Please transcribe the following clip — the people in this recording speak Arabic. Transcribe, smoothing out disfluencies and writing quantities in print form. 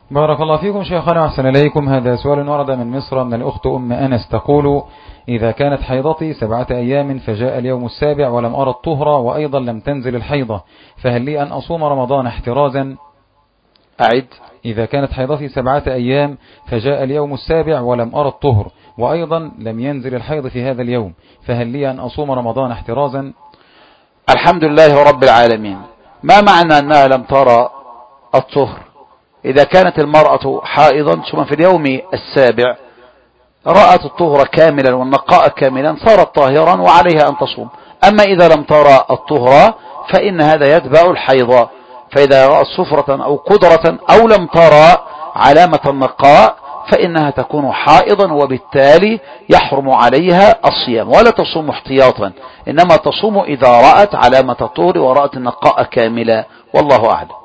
بارك الله فيكم شيخنا وأحسن إليكم. هذا سؤال ورد من مصر من الأخت أم أنس تقول: إذا كانت حيضتي 7 أيام فجاء اليوم السابع ولم أرى الطهر وأيضا لم تنزل الحيضة، فهل لي أن أصوم رمضان احترازا؟ أعد. إذا كانت حيضتي 7 أيام فجاء اليوم السابع ولم أرى الطهر وأيضا لم ينزل الحيض في هذا اليوم، فهل لي أن أصوم رمضان احترازا؟ الحمد لله رب العالمين. ما معنى أنها لم ترى الطهر؟ إذا كانت المرأة حائضا ثم في اليوم السابع رأت الطهر كاملا والنقاء كاملا صارت طاهرا وعليها أن تصوم. أما إذا لم ترى الطهر فإن هذا يتبع الحيض، فإذا رأت صفرة أو قدرة أو لم ترى علامة النقاء فإنها تكون حائضا، وبالتالي يحرم عليها الصيام ولا تصوم احتياطا، إنما تصوم إذا رأت علامة الطهر ورأت النقاء كاملا، والله أعلم.